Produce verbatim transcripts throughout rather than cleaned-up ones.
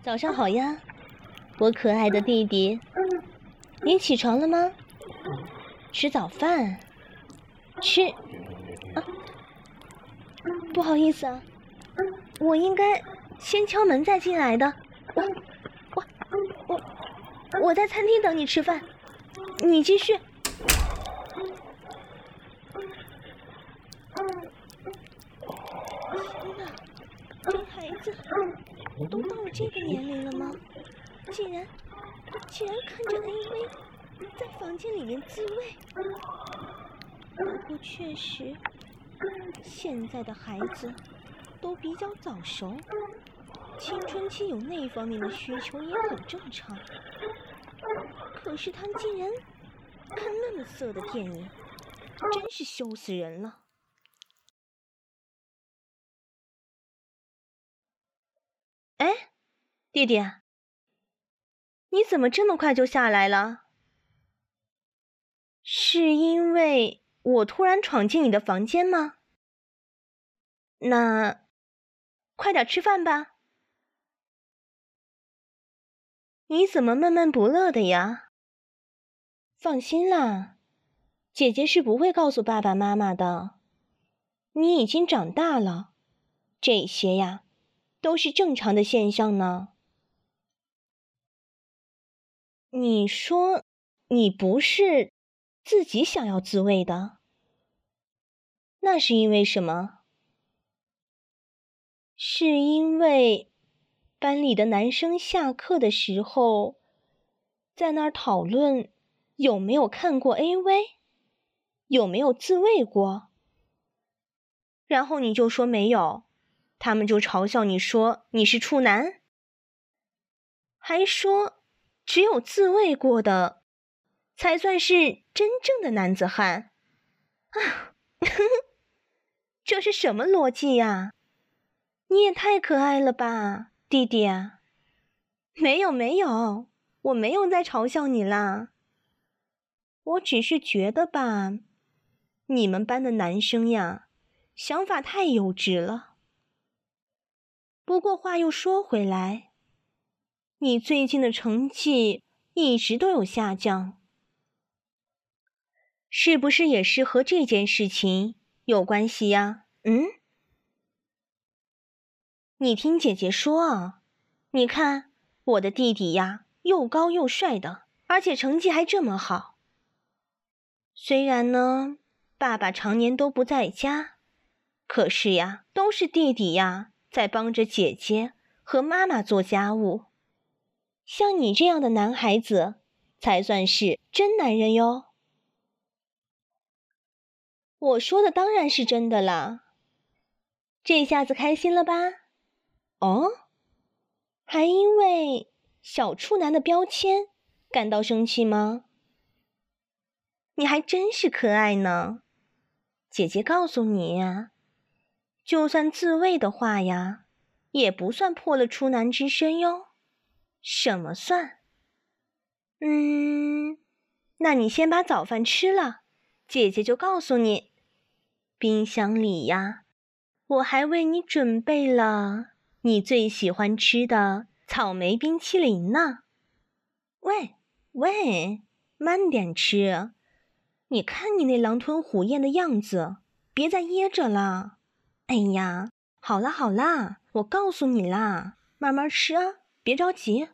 早上好呀，我可爱的弟弟，你起床了吗？吃早饭？吃？啊，不好意思啊，我应该先敲门再进来的。我我我我在餐厅等你吃饭，你继续。天哪，这孩子都到了这个年龄了吗？竟然竟然看着 A V 在房间里面自慰。不过确实，现在的孩子都比较早熟，青春期有那方面的需求也很正常。可是他竟然看那么色的电影，真是羞死人了。哎，弟弟，你怎么这么快就下来了？是因为我突然闯进你的房间吗？那快点吃饭吧。你怎么闷闷不乐的呀？放心啦，姐姐是不会告诉爸爸妈妈的。你已经长大了，这些呀，都是正常的现象呢。你说你不是自己想要自慰的，那是因为什么？是因为班里的男生下课的时候在那儿讨论有没有看过 A V， 有没有自慰过，然后你就说没有，他们就嘲笑你说你是处男，还说只有自慰过的才算是真正的男子汉啊！这是什么逻辑呀？你也太可爱了吧，弟弟啊！没有没有，我没有在嘲笑你啦。我只是觉得吧，你们班的男生呀，想法太幼稚了。不过话又说回来，你最近的成绩一直都有下降，是不是也是和这件事情有关系呀？嗯？你听姐姐说啊，你看我的弟弟呀，又高又帅的，而且成绩还这么好。虽然呢，爸爸常年都不在家，可是呀，都是弟弟呀在帮着姐姐和妈妈做家务。像你这样的男孩子，才算是真男人哟。我说的当然是真的啦。这下子开心了吧？哦？还因为小处男的标签感到生气吗？你还真是可爱呢。姐姐告诉你呀，就算自慰的话呀，也不算破了处男之身哟。什么算？嗯，那你先把早饭吃了，姐姐就告诉你，冰箱里呀，我还为你准备了你最喜欢吃的草莓冰淇淋呢。喂喂，慢点吃，你看你那狼吞虎咽的样子，别再噎着了。哎呀，好啦好啦，我告诉你啦，慢慢吃啊，别着急。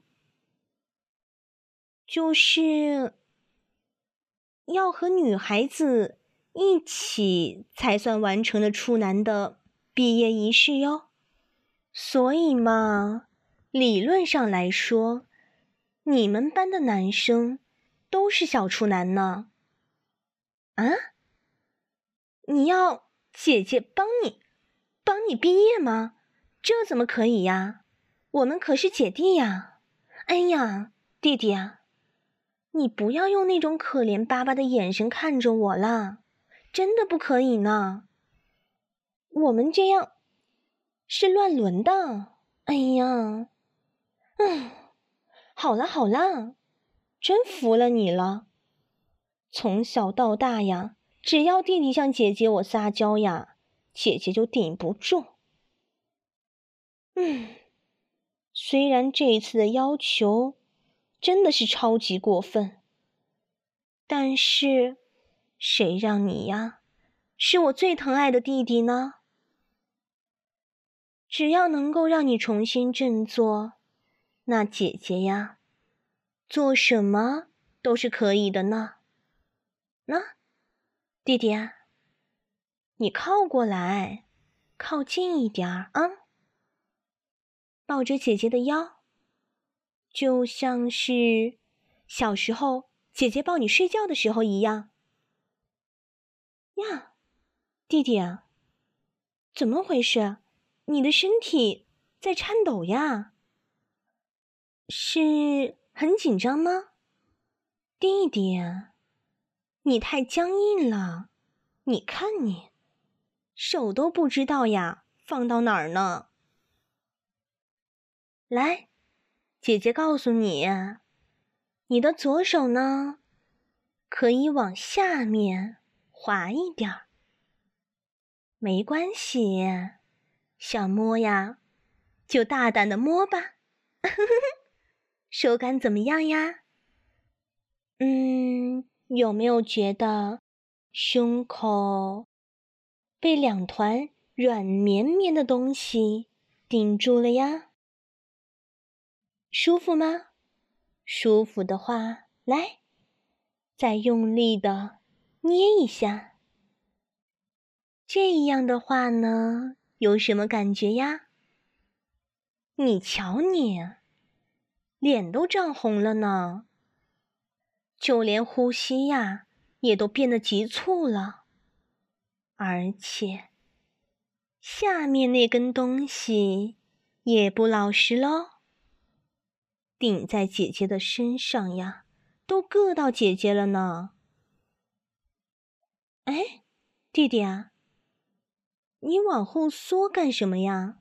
就是要和女孩子一起才算完成了处男的毕业仪式哟。所以嘛，理论上来说，你们班的男生都是小处男呢。啊？你要姐姐帮你帮你毕业吗？这怎么可以呀？我们可是姐弟呀。哎呀，弟弟啊，你不要用那种可怜巴巴的眼神看着我啦，真的不可以呢。我们这样是乱伦的。哎呀，嗯，好啦好啦，真服了你了。从小到大呀，只要弟弟向姐姐我撒娇呀，姐姐就顶不住。嗯， 虽然这一次的要求真的是超级过分，但是谁让你呀，是我最疼爱的弟弟呢？只要能够让你重新振作，那姐姐呀，做什么都是可以的呢。那，弟弟啊，你靠过来，靠近一点儿啊，抱着姐姐的腰，就像是小时候姐姐抱你睡觉的时候一样。呀，弟弟啊，怎么回事？你的身体在颤抖呀？是很紧张吗？弟弟，你太僵硬了，你看你，手都不知道呀，放到哪儿呢？来，姐姐告诉你，你的左手呢，可以往下面滑一点儿。没关系，想摸呀，就大胆的摸吧。手感怎么样呀？嗯，有没有觉得胸口被两团软绵绵的东西顶住了呀？舒服吗？舒服的话，来，再用力的捏一下。这样的话呢，有什么感觉呀？你瞧你，脸都涨红了呢，就连呼吸呀，也都变得急促了。而且，下面那根东西也不老实喽，顶在姐姐的身上呀，都硌到姐姐了呢。哎，弟弟啊，你往后缩干什么呀？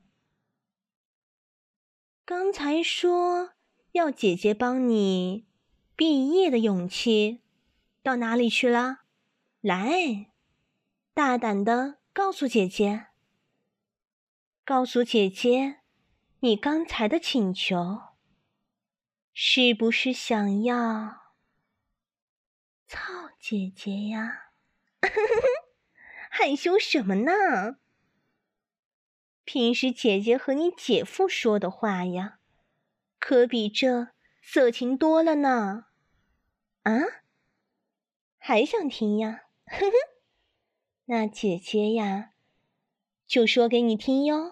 刚才说要姐姐帮你毕业的勇气到哪里去了？来，大胆的告诉姐姐，告诉姐姐，你刚才的请求是不是想要操姐姐呀？害羞什么呢？平时姐姐和你姐夫说的话呀，可比这色情多了呢。啊？还想听呀？呵呵，那姐姐呀，就说给你听哟。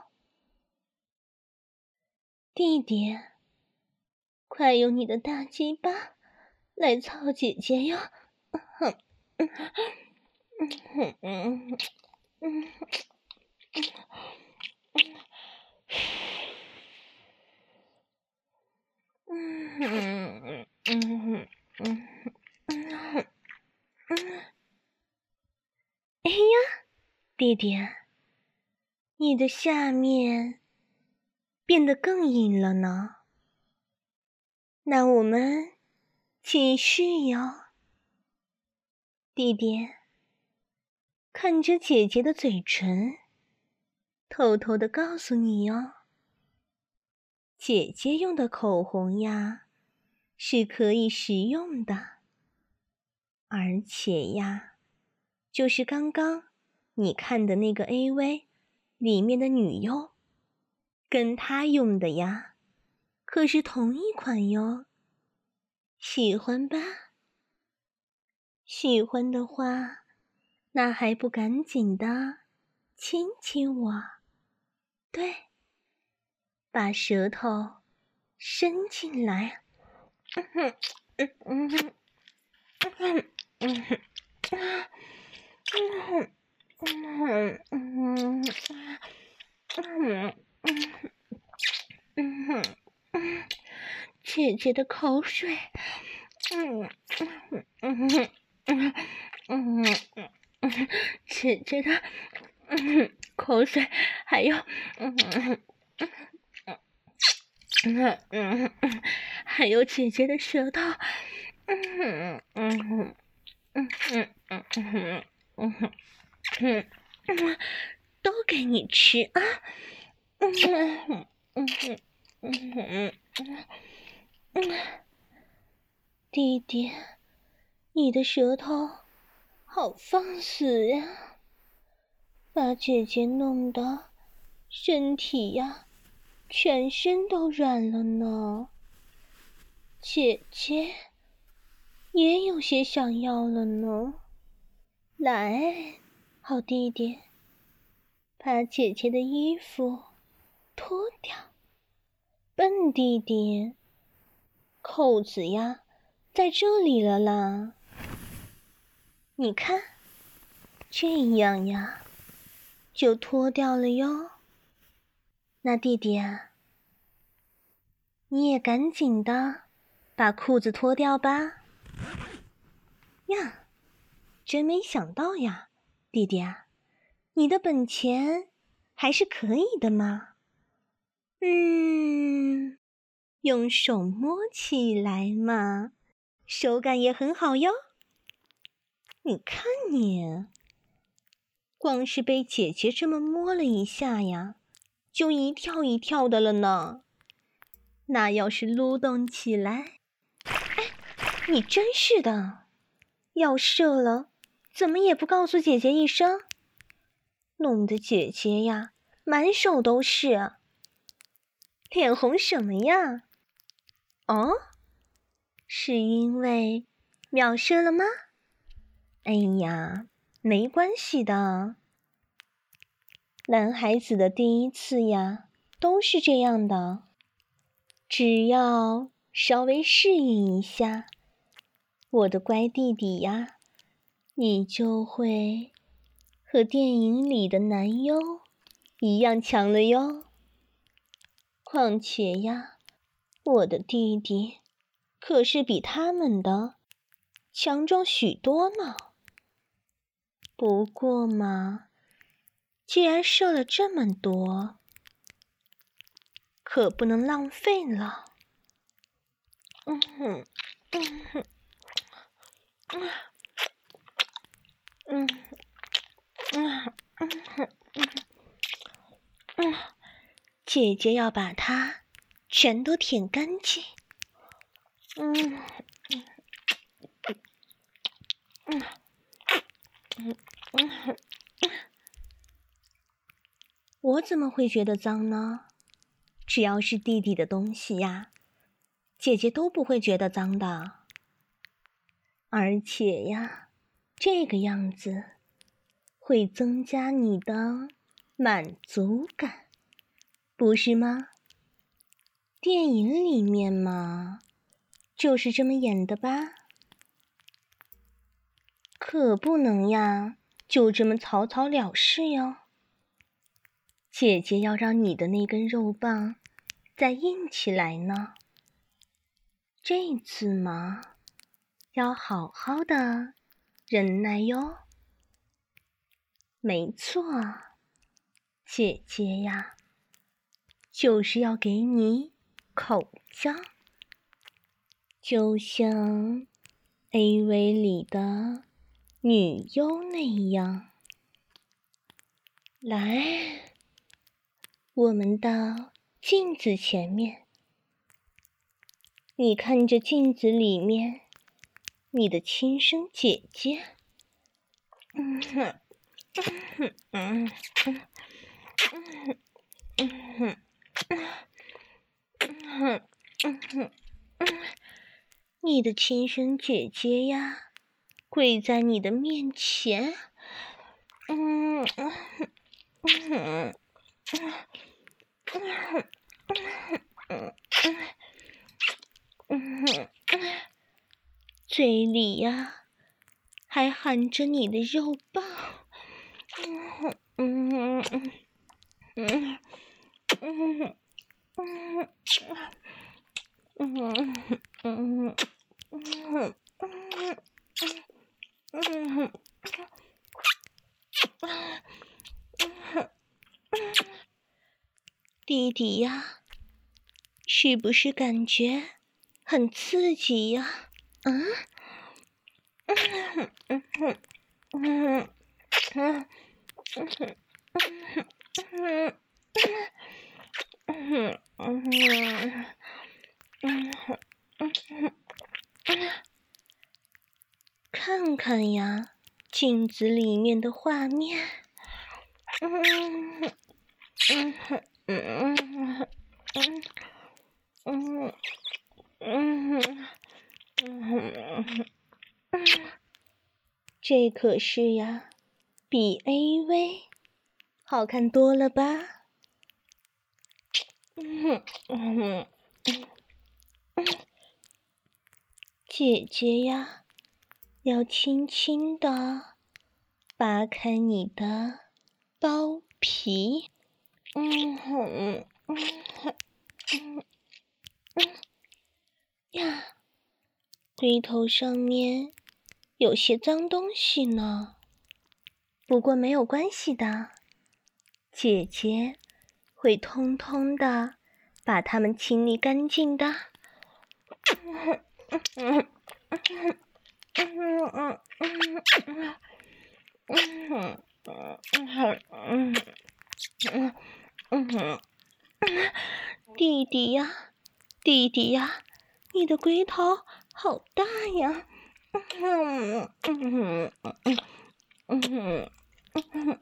弟弟，快用你的大鸡巴来操姐姐哟！嗯嗯嗯嗯嗯嗯嗯嗯。哎呀，弟弟，你的下面变得更硬了呢。那我们继续哟。弟弟，看着姐姐的嘴唇，偷偷的告诉你哟，姐姐用的口红呀，是可以食用的，而且呀，就是刚刚你看的那个 A V 里面的女优，跟她用的呀，可是同一款哟。喜欢吧？喜欢的话，那还不赶紧的亲亲我？对，把舌头伸进来。嗯嗯嗯嗯嗯嗯嗯嗯嗯嗯嗯，姐姐的口水，嗯嗯嗯嗯嗯嗯，姐姐的嗯口水，还有嗯嗯嗯嗯嗯，还有姐姐的舌头，嗯嗯嗯嗯嗯嗯嗯嗯嗯嗯，都给你吃啊！嗯嗯嗯嗯嗯，弟弟，你的舌头好放肆呀，把姐姐弄得身体呀，全身都软了呢。姐姐也有些想要了呢。来，好弟弟，把姐姐的衣服脱掉。笨弟弟，扣子呀，在这里了啦。你看，这样呀，就脱掉了哟。那弟弟啊，你也赶紧的把裤子脱掉吧。呀，真没想到呀，弟弟啊，你的本钱还是可以的嘛。嗯，用手摸起来嘛，手感也很好哟。你看你，光是被姐姐这么摸了一下呀，就一跳一跳的了呢。那要是撸动起来，哎，你真是的，要射了，怎么也不告诉姐姐一声，弄得姐姐呀满手都是。脸红什么呀？哦，是因为秒射了吗？哎呀，没关系的。男孩子的第一次呀，都是这样的。只要稍微适应一下，我的乖弟弟呀，你就会和电影里的男优一样强了哟。况且呀，我的弟弟可是比他们的强壮许多呢。不过嘛，既然射了这么多，可不能浪费了。嗯哼，嗯哼，嗯嗯嗯嗯嗯，姐姐要把它全都舔干净。嗯嗯嗯嗯嗯，我怎么会觉得脏呢？只要是弟弟的东西呀，姐姐都不会觉得脏的。而且呀，这个样子会增加你的满足感，不是吗？电影里面嘛，就是这么演的吧？可不能呀，就这么草草了事哟。姐姐要让你的那根肉棒再硬起来呢。这次嘛，要好好的忍耐哟。没错，姐姐呀，就是要给你口交，就像 A V 里的女优那样。来，我们到镜子前面，你看着镜子里面你的亲生姐姐。嗯哼，嗯哼，嗯哼，嗯哼，嗯哼，嗯哼，你的亲生姐姐呀，跪在你的面前。嗯嗯嗯嗯嗯，嘴里呀还含着你的肉棒。嗯嗯嗯嗯嗯嗯嗯嗯嗯嗯，弟弟呀，是不是感觉很刺激呀？嗯嗯嗯嗯嗯嗯嗯嗯嗯嗯嗯嗯，看看呀，镜子里面的画面。嗯嗯嗯嗯嗯嗯嗯，这可是呀，比 A V 好看多了吧？嗯嗯嗯，姐姐呀，要轻轻地扒开你的包皮。嗯哼嗯嗯嗯呀，龟头上面有些脏东西呢，不过没有关系的，姐姐会通通的把它们清理干净的。嗯嗯嗯嗯嗯嗯嗯嗯嗯嗯，弟弟呀，弟弟呀，你的龟头好大呀！嗯嗯嗯嗯嗯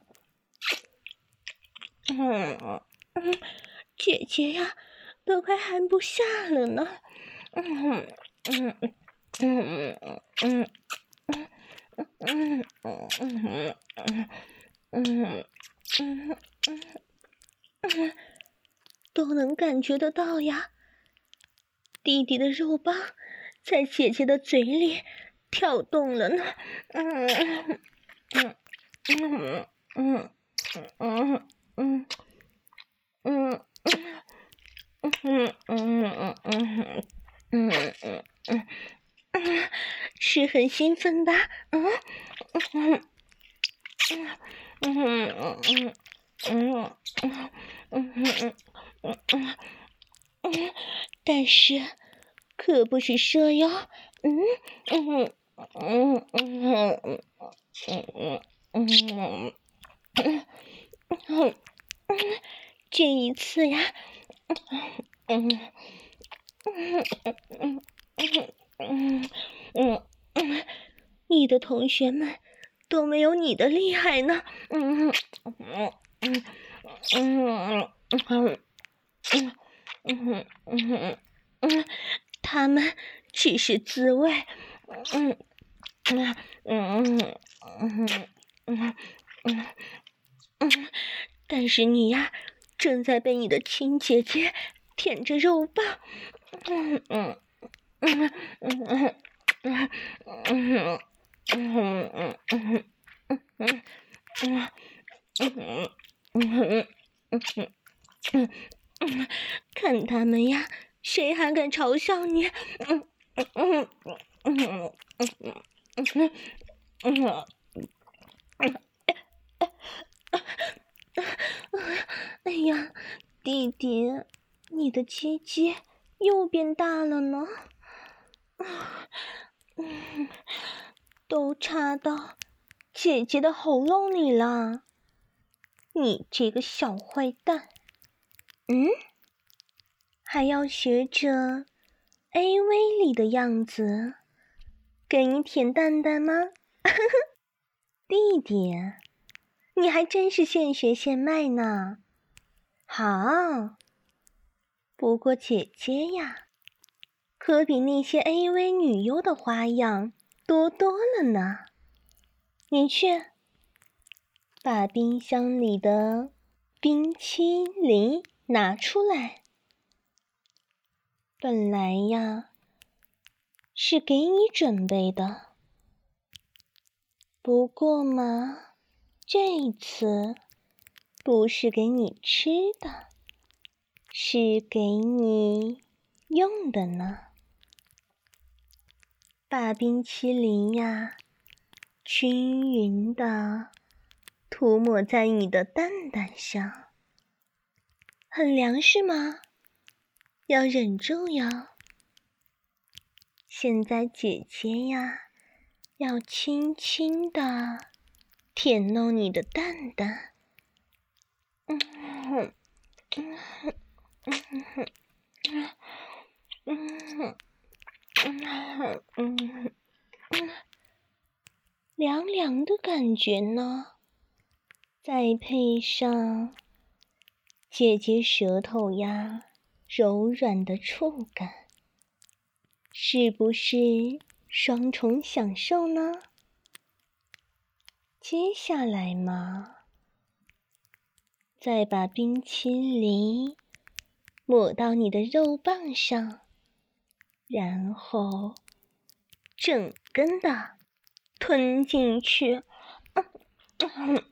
嗯嗯，姐姐呀，都快含不下了呢。嗯嗯嗯嗯嗯嗯嗯嗯嗯嗯嗯，都能感觉得到呀。弟弟的肉棒在姐姐的嘴里跳动了呢。嗯嗯嗯嗯嗯嗯嗯嗯嗯嗯嗯嗯嗯嗯，是很兴奋吧？嗯嗯嗯嗯嗯嗯嗯嗯嗯嗯，但是可不许射哟。嗯嗯嗯嗯嗯嗯嗯嗯嗯，这一次呀，嗯嗯嗯嗯嗯嗯嗯，你的同学们都没有你的厉害呢。嗯嗯嗯嗯嗯嗯嗯嗯嗯，他们只是滋味。嗯嗯嗯嗯嗯嗯嗯，但是你呀，正在被你的亲姐姐舔着肉棒。嗯嗯嗯嗯嗯嗯嗯嗯嗯嗯嗯嗯嗯嗯嗯嗯，看他们呀，谁还敢嘲笑你？嗯嗯嗯嗯嗯嗯嗯嗯，哎呀，弟弟，你的鸡鸡又变大了呢。嗯，都插到姐姐的喉咙里了。你这个小坏蛋，嗯，还要学着 A V 里的样子给你舔蛋蛋吗？弟弟，你还真是现学现卖呢。好，不过姐姐呀，可比那些 A V 女优的花样多多了呢。你去把冰箱里的冰淇淋拿出来。本来呀，是给你准备的，不过嘛，这一次不是给你吃的，是给你用的呢。把冰淇淋呀，均匀的涂抹在你的蛋蛋上。很凉是吗？要忍住哟。现在姐姐呀，要轻轻地舔弄你的蛋蛋。嗯嗯凉凉的感觉呢，再配上姐姐舌头呀柔软的触感，是不是双重享受呢？接下来嘛，再把冰淇淋抹到你的肉棒上，然后整根的吞进去。嗯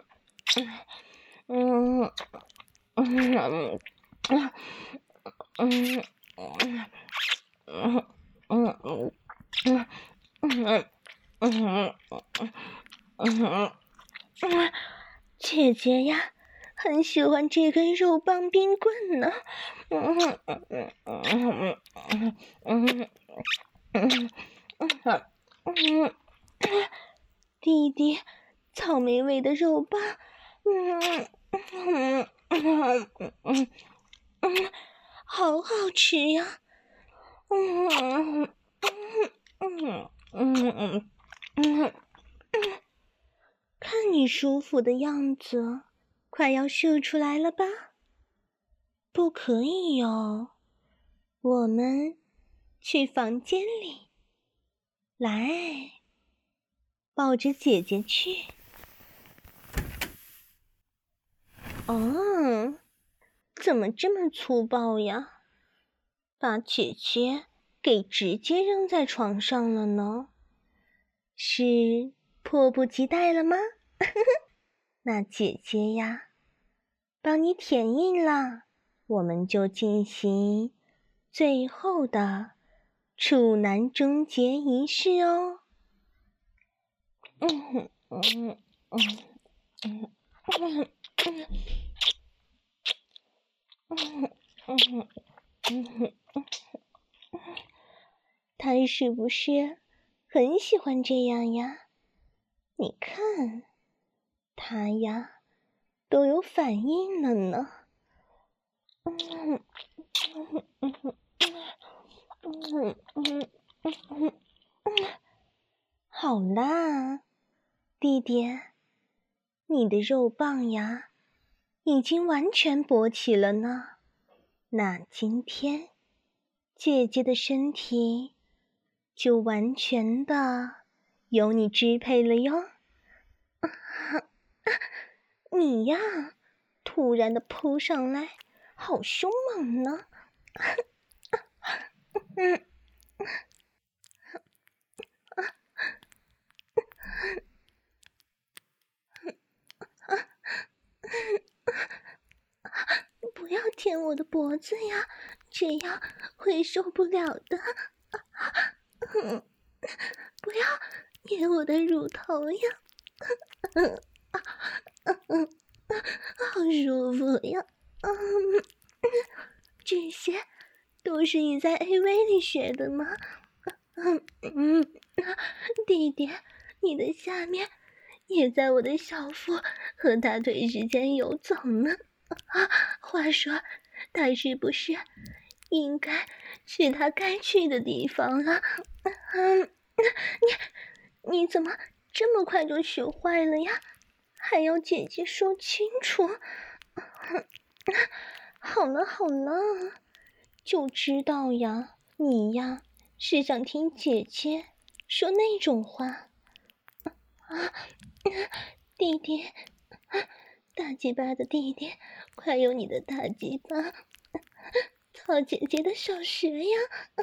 嗯嗯嗯嗯嗯嗯嗯嗯嗯，姐姐呀，很喜欢这根肉棒冰棍呢。嗯嗯嗯嗯嗯嗯嗯嗯，弟弟，草莓味的肉棒，嗯嗯嗯嗯嗯，好好吃呀。嗯嗯嗯嗯嗯嗯，看你舒服的样子，快要射出来了吧？不可以哟，我们去房间里，来，抱着姐姐去。哦，怎么这么粗暴呀？把姐姐给直接扔在床上了呢？是迫不及待了吗？那姐姐呀，帮你填印了，我们就进行最后的处男终结仪式哦。嗯嗯嗯嗯嗯嗯嗯嗯，他是不是很喜欢这样呀？你看，他呀都有反应了呢。嗯嗯嗯嗯嗯嗯，好啦，弟弟，你的肉棒呀已经完全勃起了呢。那今天姐姐的身体就完全的由你支配了哟。你呀，突然的扑上来，好凶猛呢。嗯，不要舔我的脖子呀，这样会受不了的。嗯，不要捏我的乳头呀。嗯嗯，好舒服呀。嗯，这些都是你在 A V 里学的吗？嗯嗯，弟弟，你的下面也在我的小腹和大腿之间游走呢。啊，话说，他是不是应该去他该去的地方了？嗯，你你怎么这么快就学坏了呀？还要姐姐说清楚。好了好了，就知道呀，你呀是想听姐姐说那种话啊，弟弟，大鸡巴的弟弟，快用你的大鸡巴操姐姐的小穴呀！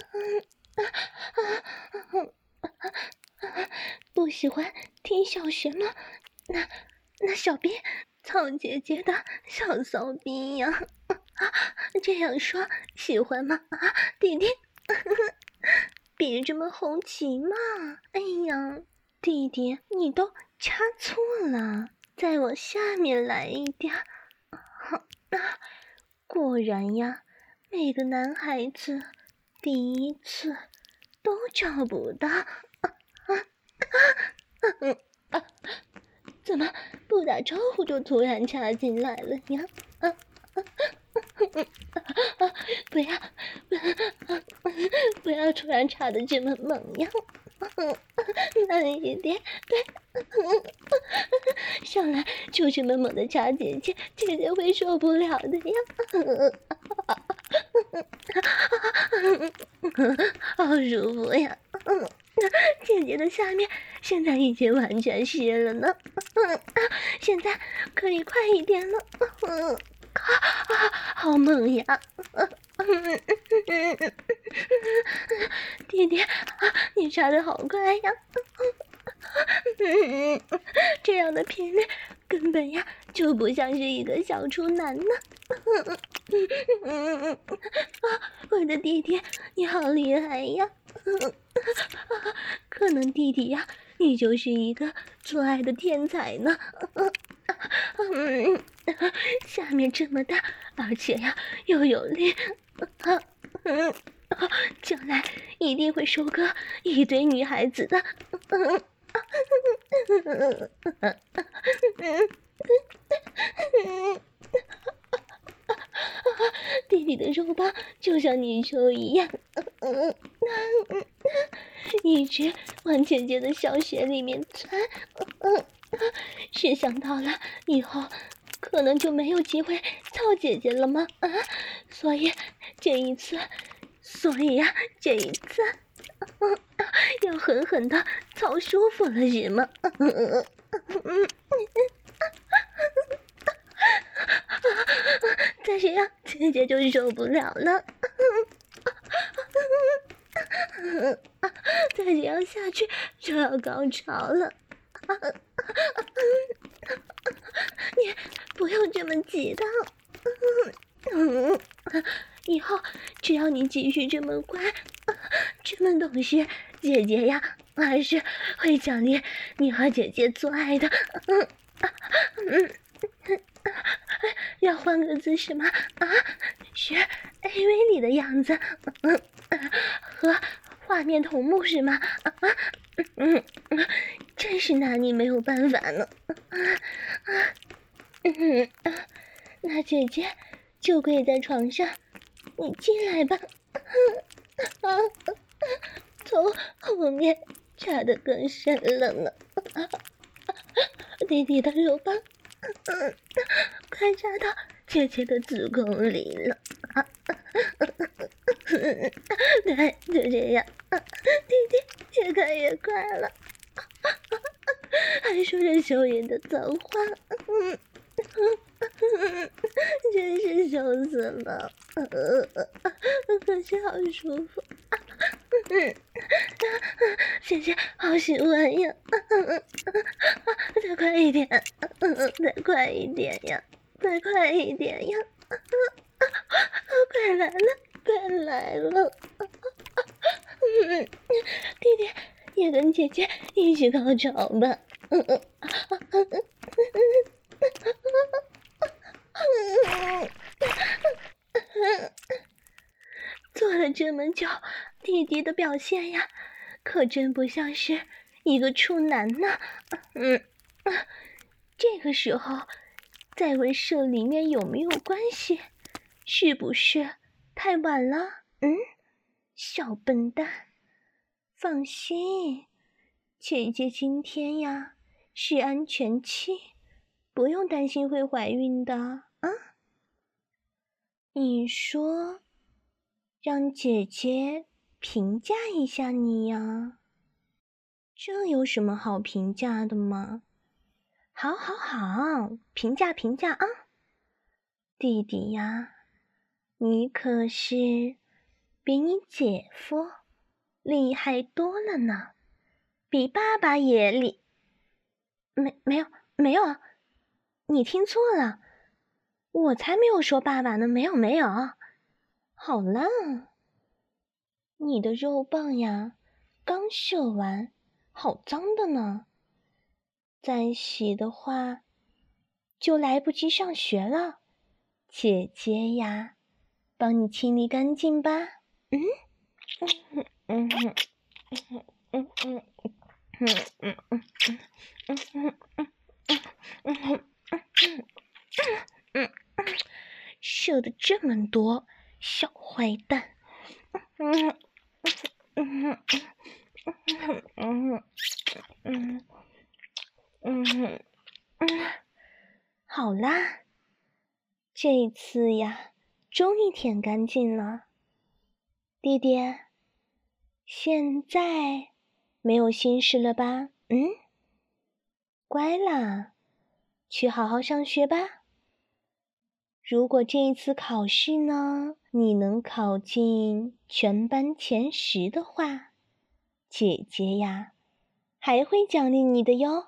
不喜欢听小穴吗？那那小兵操姐姐的小骚逼呀！这样说喜欢吗？啊，弟弟，别这么红旗嘛！哎呀，弟弟，你都插错了，在我下面来一点。好啊，果然呀，每个男孩子第一次都找不到。啊啊啊嗯啊！怎么不打招呼就突然插进来了呀？啊啊！ 不要，不要突然插的这么猛呀！慢一点，对，上来就这么猛的插姐姐，姐姐会受不了的呀！好舒服呀！姐姐的下面现在已经完全湿了呢，现在可以快一点了。好猛呀！弟弟，你插的好快呀！这样的频率根本呀就不像是一个小处男呢。我的弟弟，你好厉害呀！可能弟弟呀，你就是一个做爱的天才呢。嗯，下面这么大，而且呀又有力，啊，嗯，将来一定会收割一堆女孩子的。嗯，弟弟的肉棒就像泥鳅一样，一直往姐姐的小穴里面钻。是想到了以后可能就没有机会操姐姐了吗？啊，所以这一次，所以呀、啊，这一次，嗯，要狠狠的操舒服了是吗？嗯嗯，再这样姐姐就受不了了。再这样下去就要高潮了。你不用这么急的，嗯，以后只要你继续这么乖，这么懂事，姐姐呀还是会奖励你和姐姐做爱的。嗯嗯，要换个姿势吗？啊，学 A V 里的样子，嗯，和画面同步是吗？啊，嗯嗯，真是拿你没有办法呢。嗯，那姐姐就跪在床上，你进来吧。啊，从后面插得更深了呢。弟弟的肉棒，嗯，快插到姐姐的子宫里了。啊，对，就这样。弟弟越看越快了，还说着羞人的脏话。嗯。真是羞死了，可是好舒服。嗯，姐姐好喜欢呀，再快一点，再快一点呀，再快一点呀，快来了，快来了。嗯，弟弟也跟姐姐一起高潮吧。嗯嗯做了这么久，弟弟的表现呀，可真不像是一个处男呢。嗯，这个时候再问社里面有没有关系，是不是太晚了？嗯，小笨蛋，放心，姐姐今天呀是安全期，不用担心会怀孕的啊。你说，让姐姐评价一下你呀？这有什么好评价的吗？好，好，好，评价评价啊！弟弟呀，你可是比你姐夫厉害多了呢，比爸爸也厉……没没有没有，你听错了，我才没有说爸爸呢，没有没有。好啦，你的肉棒呀，刚射完，好脏的呢。再洗的话，就来不及上学了。姐姐呀，帮你清理干净吧。嗯嗯嗯嗯嗯嗯嗯嗯嗯嗯嗯嗯嗯。 射的这么多，小坏蛋！嗯嗯嗯嗯嗯嗯，好啦，这一次呀，终于舔干净了。弟弟，现在没有心事了吧？嗯，乖啦，去好好上学吧。如果这一次考试呢，你能考进全班前十的话，姐姐呀，还会奖励你的哟。